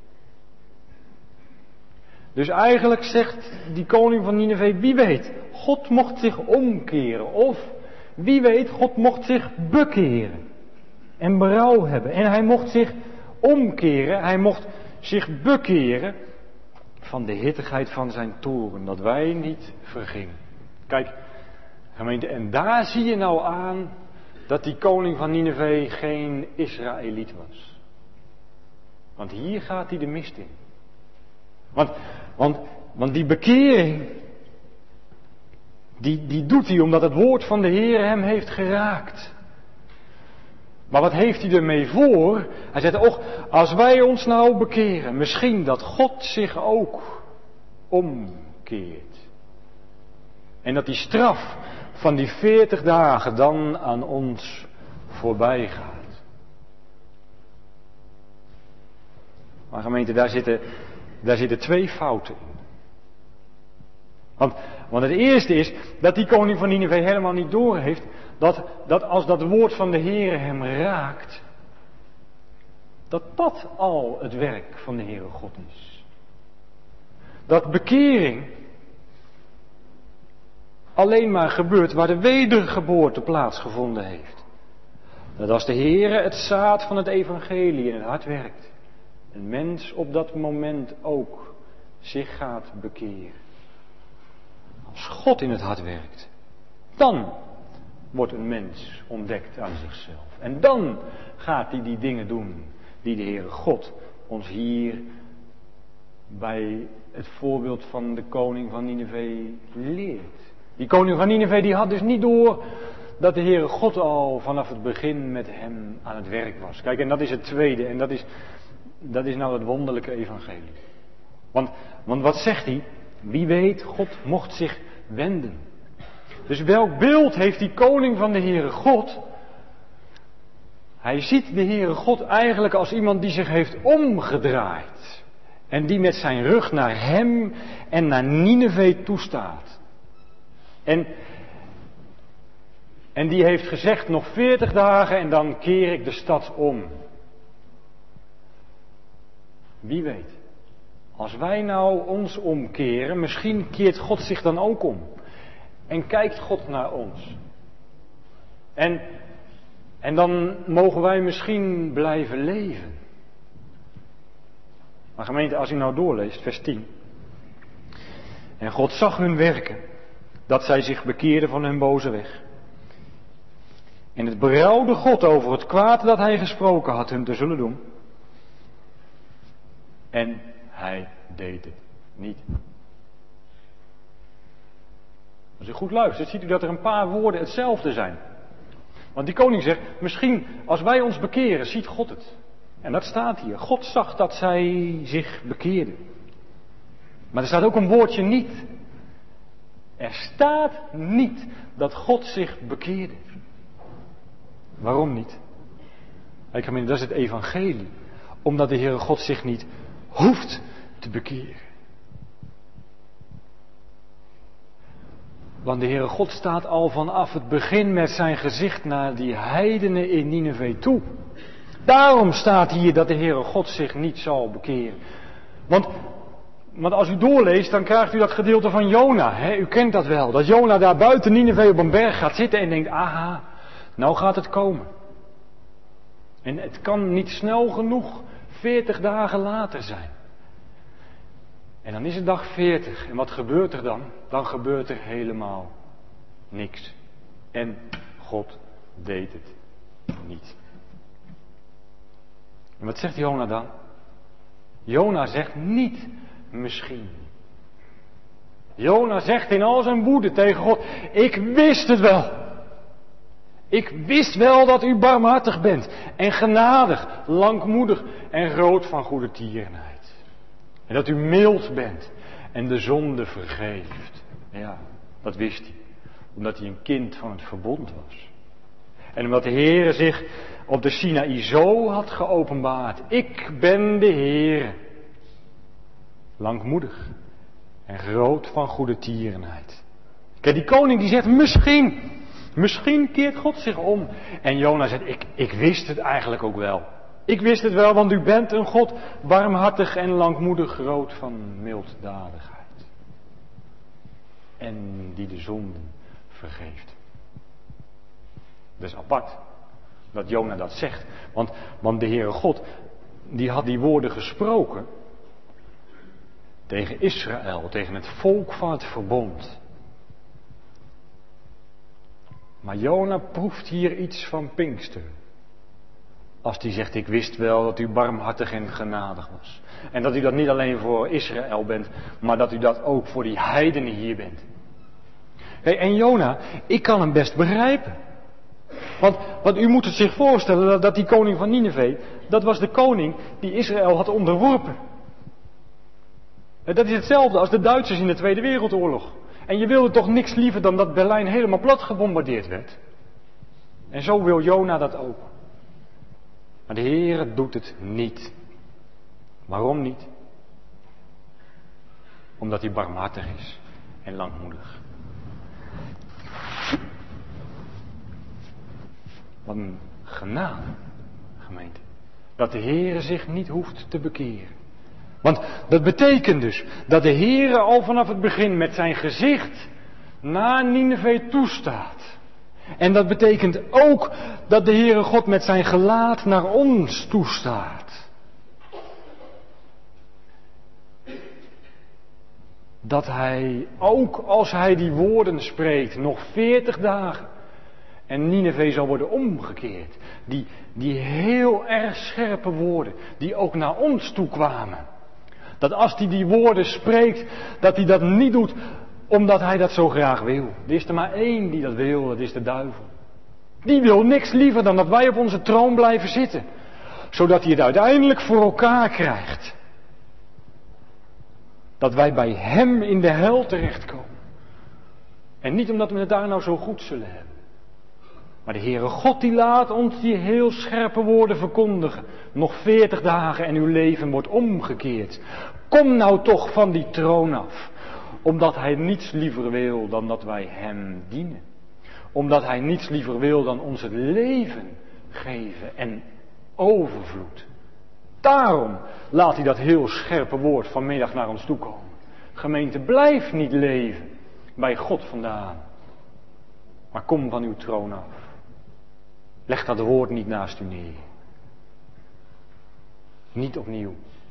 Dus eigenlijk zegt die koning van Nineve, wie weet, God mocht zich omkeren. Of, wie weet, God mocht zich bekeren. En berouw hebben. En hij mocht zich omkeren, hij mocht zich bekeren van de hittigheid van zijn toorn, dat wij niet vergingen. Kijk, gemeente, en daar zie je nou aan dat die koning van Nineve geen Israëliet was. Want hier gaat hij de mist in. Want, want, want die bekering, die, die doet hij omdat het woord van de Heer hem heeft geraakt. Maar wat heeft hij ermee voor? Hij zegt, och, als wij ons nou bekeren, misschien dat God zich ook omkeert. En dat die straf van die veertig dagen dan aan ons voorbij gaat. Maar gemeente, daar zitten, daar zitten twee fouten in. Want, want het eerste is dat die koning van Nineve helemaal niet doorheeft dat, dat als dat woord van de Heere hem raakt, dat dat al het werk van de Heere God is. Dat bekering alleen maar gebeurt waar de wedergeboorte plaatsgevonden heeft. Dat als de Heere het zaad van het evangelie in het hart werkt, een mens op dat moment ook zich gaat bekeren. Als God in het hart werkt, dan wordt een mens ontdekt aan zichzelf. En dan gaat hij die dingen doen die de Heere God ons hier bij het voorbeeld van de koning van Nineve leert. Die koning van Nineve die had dus niet door dat de Heere God al vanaf het begin met hem aan het werk was. Kijk, en dat is het tweede. En dat is, dat is nou het wonderlijke evangelie. Want, want wat zegt hij? Wie weet, God mocht zich wenden. Dus welk beeld heeft die koning van de Heere God? Hij ziet de Heere God eigenlijk als iemand die zich heeft omgedraaid. En die met zijn rug naar hem en naar Nineve toestaat. En, en die heeft gezegd, nog veertig dagen en dan keer ik de stad om. Wie weet. Als wij nou ons omkeren, misschien keert God zich dan ook om. En kijkt God naar ons. En, en dan mogen wij misschien blijven leven. Maar gemeente, als u nou doorleest, vers tien. En God zag hun werken, dat zij zich bekeerden van hun boze weg. En het berouwde God over het kwaad dat hij gesproken had hun te zullen doen. En hij deed het niet. Als u goed luistert, ziet u dat er een paar woorden hetzelfde zijn. Want die koning zegt, misschien als wij ons bekeren, ziet God het. En dat staat hier. God zag dat zij zich bekeerden. Maar er staat ook een woordje niet. Er staat niet dat God zich bekeerde. Waarom niet? Ik meen, dat is het evangelie. Omdat de Heere God zich niet hoeft te bekeren. Want de Heere God staat al vanaf het begin met zijn gezicht naar die heidenen in Nineve toe. Daarom staat hier dat de Heere God zich niet zal bekeren. Want, want als u doorleest, dan krijgt u dat gedeelte van Jona. Hè? U kent dat wel. Dat Jona daar buiten Nineve op een berg gaat zitten en denkt, aha, nou gaat het komen. En het kan niet snel genoeg veertig dagen later zijn. En dan is het dag veertig. En wat gebeurt er dan? Dan gebeurt er helemaal niks. En God deed het niet. En wat zegt Jona dan? Jona zegt niet misschien. Jona zegt in al zijn woede tegen God, ik wist het wel. Ik wist wel dat u barmhartig bent en genadig, langmoedig en groot van goede tierenheid. En dat u mild bent en de zonde vergeeft. Ja, dat wist hij. Omdat hij een kind van het verbond was. En omdat de Heere zich op de Sinaï zo had geopenbaard. Ik ben de Heere. Langmoedig en groot van goede tierenheid. Kijk, die koning die zegt misschien. Misschien keert God zich om. En Jona zegt, ik, ik wist het eigenlijk ook wel. Ik wist het wel, want u bent een God barmhartig en langmoedig, groot van milddadigheid. En die de zonden vergeeft. Dat is apart, dat Jona dat zegt. Want, want de Heere God, die had die woorden gesproken tegen Israël, tegen het volk van het verbond. Maar Jona proeft hier iets van Pinkster. Als hij zegt, ik wist wel dat u barmhartig en genadig was. En dat u dat niet alleen voor Israël bent, maar dat u dat ook voor die heidenen hier bent. Hey, en Jona, ik kan hem best begrijpen. Want, want u moet het zich voorstellen dat, dat die koning van Nineve, dat was de koning die Israël had onderworpen. Dat is hetzelfde als de Duitsers in de Tweede Wereldoorlog. En je wilde toch niks liever dan dat Berlijn helemaal plat gebombardeerd werd. En zo wil Jona dat ook. Maar de Heere doet het niet. Waarom niet? Omdat hij barmhartig is en langmoedig. Wat een genade, gemeente. Dat de Heere zich niet hoeft te bekeren. Want dat betekent dus dat de Heere al vanaf het begin met zijn gezicht naar Nineve toestaat. En dat betekent ook dat de Heere God met zijn gelaat naar ons toestaat. Dat hij, ook als hij die woorden spreekt, nog veertig dagen en Nineve zal worden omgekeerd. Die, die heel erg scherpe woorden, die ook naar ons toe kwamen. Dat als hij die woorden spreekt, dat hij dat niet doet omdat hij dat zo graag wil. Er is er maar één die dat wil, dat is de duivel. Die wil niks liever dan dat wij op onze troon blijven zitten. Zodat hij het uiteindelijk voor elkaar krijgt. Dat wij bij hem in de hel terechtkomen. En niet omdat we het daar nou zo goed zullen hebben. Maar de Heere God die laat ons die heel scherpe woorden verkondigen. Nog veertig dagen en uw leven wordt omgekeerd. Kom nou toch van die troon af. Omdat hij niets liever wil dan dat wij hem dienen. Omdat hij niets liever wil dan ons het leven geven en overvloed. Daarom laat hij dat heel scherpe woord vanmiddag naar ons toe komen. Gemeente, blijf niet leven bij God vandaan. Maar kom van uw troon af. Leg dat woord niet naast u neer. Niet opnieuw.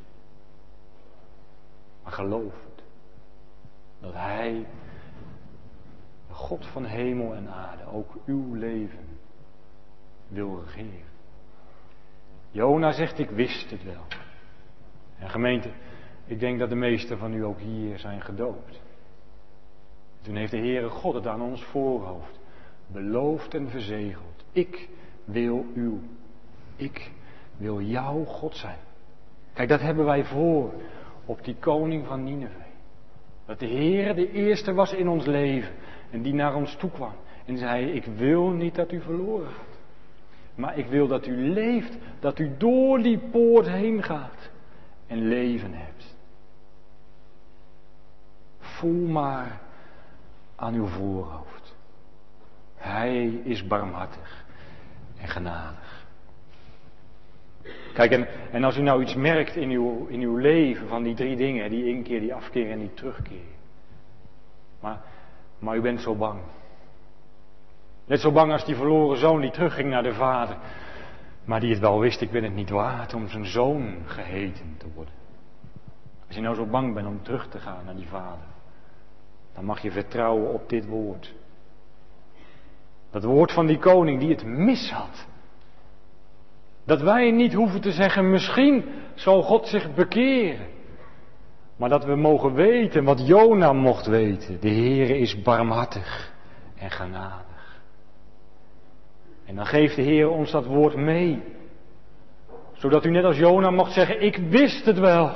Maar geloof het. Dat hij, de God van hemel en aarde, ook uw leven wil regeren. Jona zegt, ik wist het wel. En gemeente, ik denk dat de meesten van u ook hier zijn gedoopt. Toen heeft de Heere God het aan ons voorhoofd beloofd en verzegeld. Ik wil uw, ik wil jouw God zijn. Kijk, dat hebben wij voor op die koning van Nineve. Dat de Heere de eerste was in ons leven en die naar ons toe kwam. En zei, ik wil niet dat u verloren gaat. Maar ik wil dat u leeft, dat u door die poort heen gaat en leven hebt. Voel maar aan uw voorhoofd. Hij is barmhartig en genadig. Kijk, en, en als u nou iets merkt in uw, in uw leven van die drie dingen, die inkeer, die afkeer en die terugkeer. Maar, maar u bent zo bang. Net zo bang als die verloren zoon die terugging naar de vader. Maar die het wel wist, ik ben het niet waard om zijn zoon geheten te worden. Als je nou zo bang bent om terug te gaan naar die vader. Dan mag je vertrouwen op dit woord. Dat woord van die koning die het mis had. Dat wij niet hoeven te zeggen, misschien zal God zich bekeren. Maar dat we mogen weten wat Jona mocht weten. De Heere is barmhartig en genadig. En dan geeft de Heer ons dat woord mee. Zodat u net als Jona mocht zeggen, ik wist het wel.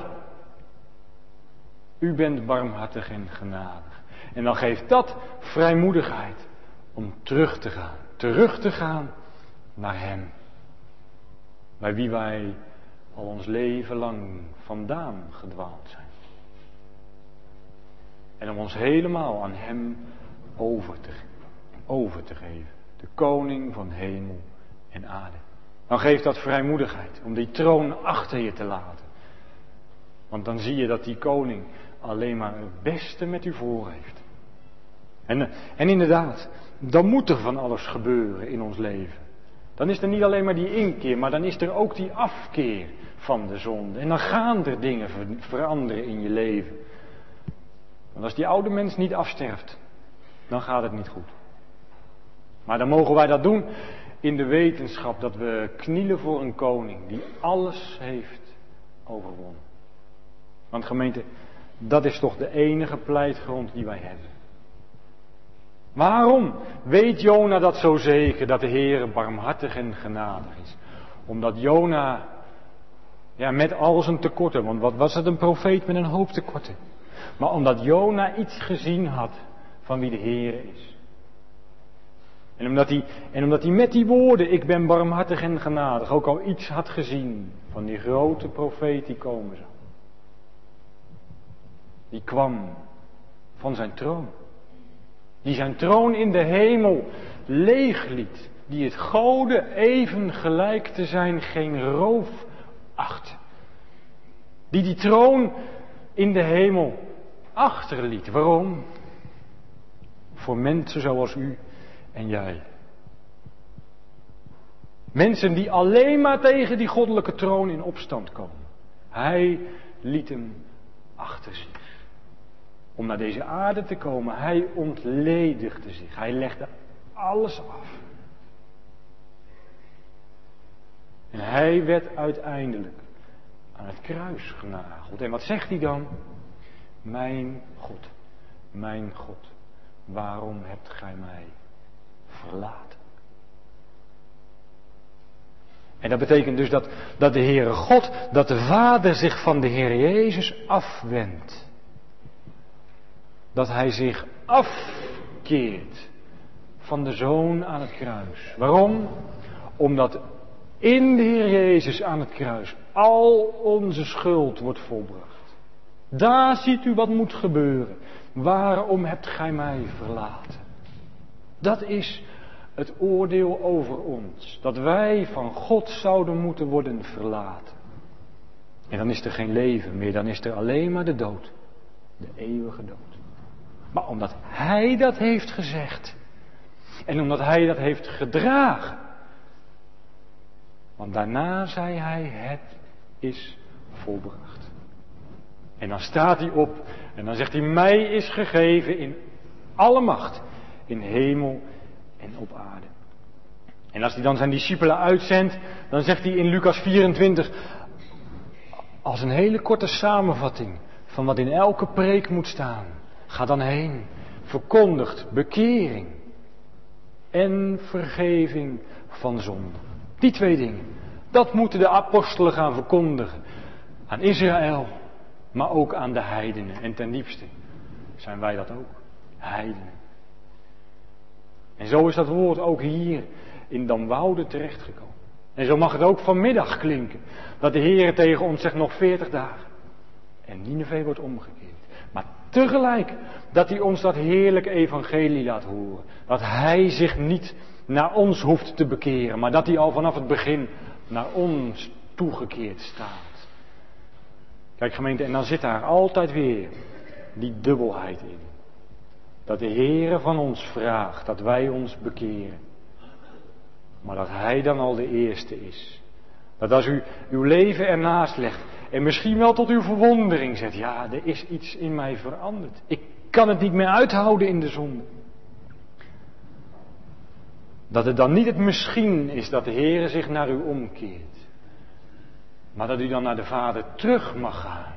U bent barmhartig en genadig. En dan geeft dat vrijmoedigheid om terug te gaan. Terug te gaan naar Hem. Bij wie wij al ons leven lang vandaan gedwaald zijn. En om ons helemaal aan Hem over te, over te geven. De koning van hemel en aarde. Dan geeft dat vrijmoedigheid om die troon achter je te laten. Want dan zie je dat die koning alleen maar het beste met u voor heeft. En, en inderdaad, dan moet er van alles gebeuren in ons leven. Dan is er niet alleen maar die inkeer, maar dan is er ook die afkeer van de zonde. En dan gaan er dingen veranderen in je leven. Want als die oude mens niet afsterft, dan gaat het niet goed. Maar dan mogen wij dat doen in de wetenschap dat we knielen voor een koning die alles heeft overwonnen. Want gemeente, dat is toch de enige pleitgrond die wij hebben. Waarom weet Jona dat zo zeker, dat de Heere barmhartig en genadig is? Omdat Jona, ja, met al zijn tekorten, want wat was het, een profeet met een hoop tekorten. Maar omdat Jona iets gezien had van wie de Heere is. En omdat, hij, en omdat hij met die woorden, ik ben barmhartig en genadig, ook al iets had gezien van die grote profeet die komen zou. Die kwam van zijn troon. Die zijn troon in de hemel leeg liet. Die het Gode even gelijk te zijn geen roof achtte. Die die troon in de hemel achterliet. Waarom? Voor mensen zoals u en jij. Mensen die alleen maar tegen die goddelijke troon in opstand komen. Hij liet hem achter zich. Om naar deze aarde te komen. Hij ontledigde zich. Hij legde alles af. En hij werd uiteindelijk aan het kruis genageld. En wat zegt hij dan? Mijn God, mijn God, waarom hebt gij mij verlaten? En dat betekent dus dat, dat de Heere God, dat de Vader zich van de Heer Jezus afwendt. Dat hij zich afkeert van de Zoon aan het kruis. Waarom? Omdat in de Heer Jezus aan het kruis al onze schuld wordt volbracht. Daar ziet u wat moet gebeuren. Waarom hebt gij mij verlaten? Dat is het oordeel over ons. Dat wij van God zouden moeten worden verlaten. En dan is er geen leven meer. Dan is er alleen maar de dood. De eeuwige dood. Maar omdat Hij dat heeft gezegd. En omdat Hij dat heeft gedragen. Want daarna zei Hij, het is volbracht. En dan staat Hij op. En dan zegt Hij, mij is gegeven in alle macht. In hemel en op aarde. En als Hij dan zijn discipelen uitzendt. Dan zegt Hij in Lucas vierentwintig. Als een hele korte samenvatting. Van wat in elke preek moet staan. Ga dan heen. Verkondigt bekering. En vergeving van zonde. Die twee dingen. Dat moeten de apostelen gaan verkondigen. Aan Israël. Maar ook aan de heidenen. En ten diepste zijn wij dat ook. Heidenen. En zo is dat woord ook hier in Damwoude terechtgekomen. En zo mag het ook vanmiddag klinken. Dat de Heer tegen ons zegt nog veertig dagen. En Nineve wordt omgekeerd. Maar tegelijk dat Hij ons dat heerlijke evangelie laat horen. Dat Hij zich niet naar ons hoeft te bekeren. Maar dat Hij al vanaf het begin naar ons toegekeerd staat. Kijk gemeente, en dan zit daar altijd weer die dubbelheid in. Dat de Heere van ons vraagt dat wij ons bekeren. Maar dat Hij dan al de eerste is. Dat als u uw leven ernaast legt en misschien wel tot uw verwondering zegt, ja, er is iets in mij veranderd. Ik kan het niet meer uithouden in de zonde. Dat het dan niet het misschien is dat de Heere zich naar u omkeert. Maar dat u dan naar de Vader terug mag gaan.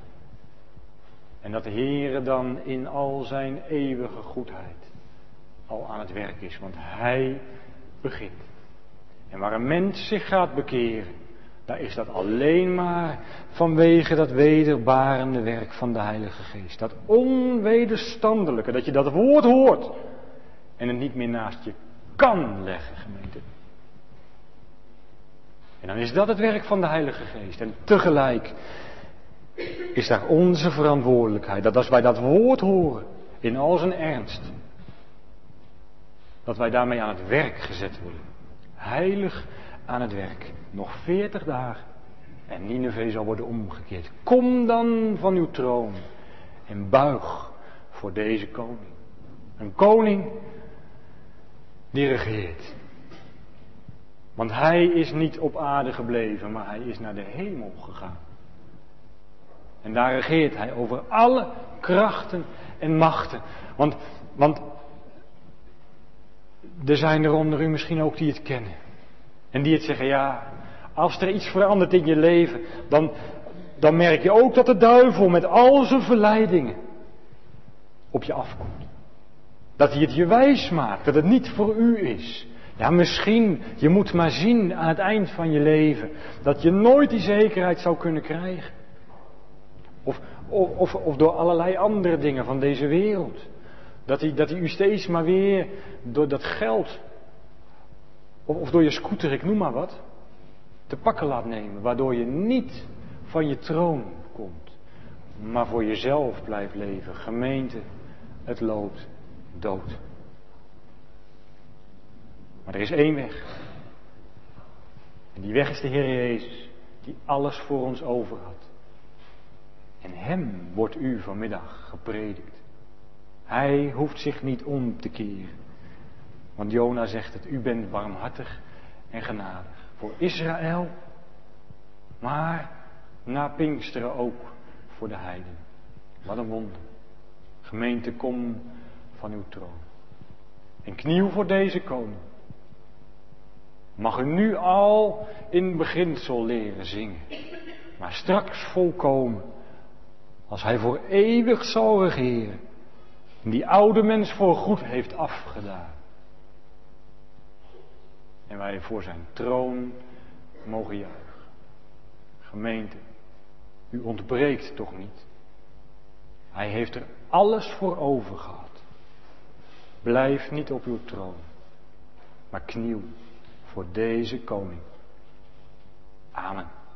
En dat de Heere dan in al zijn eeuwige goedheid al aan het werk is. Want Hij begint. En waar een mens zich gaat bekeren, daar is dat alleen maar vanwege dat wederbarende werk van de Heilige Geest. Dat onwederstandelijke, dat je dat woord hoort en het niet meer naast je kan leggen, gemeente. En dan is dat het werk van de Heilige Geest. En tegelijk is daar onze verantwoordelijkheid. Dat als wij dat woord horen, in al zijn ernst, dat wij daarmee aan het werk gezet worden. Heilig aan het werk. Nog veertig dagen. En Nineve zal worden omgekeerd. Kom dan van uw troon. En buig voor deze koning. Een koning die regeert. Want hij is niet op aarde gebleven, maar hij is naar de hemel gegaan. En daar regeert hij over alle krachten en machten. Want, want er zijn er onder u misschien ook die het kennen. En die het zeggen, ja, als er iets verandert in je leven, dan, dan merk je ook dat de duivel met al zijn verleidingen op je afkomt. Dat hij het je wijs maakt, dat het niet voor u is. Ja, misschien, je moet maar zien aan het eind van je leven, dat je nooit die zekerheid zou kunnen krijgen. Of, of, of, of door allerlei andere dingen van deze wereld. Dat hij, dat hij u steeds maar weer door dat geld, of, of door je scooter, ik noem maar wat, te pakken laat nemen. Waardoor je niet van je troon komt, maar voor jezelf blijft leven. Gemeente, het loopt dood. Maar er is één weg. En die weg is de Heer Jezus, die alles voor ons over had. En hem wordt u vanmiddag gepredikt. Hij hoeft zich niet om te keren. Want Jona zegt het, u bent barmhartig en genadig. Voor Israël, maar na Pinksteren ook voor de heiden. Wat een wonder. Gemeente, kom van uw troon. En kniel voor deze koning. Mag u nu al in beginsel leren zingen. Maar straks volkomen. Als hij voor eeuwig zal regeren. En die oude mens voor goed heeft afgedaan. En wij voor zijn troon mogen juichen. Gemeente, u ontbreekt toch niet. Hij heeft er alles voor over gehad. Blijf niet op uw troon, maar kniel voor deze koning. Amen.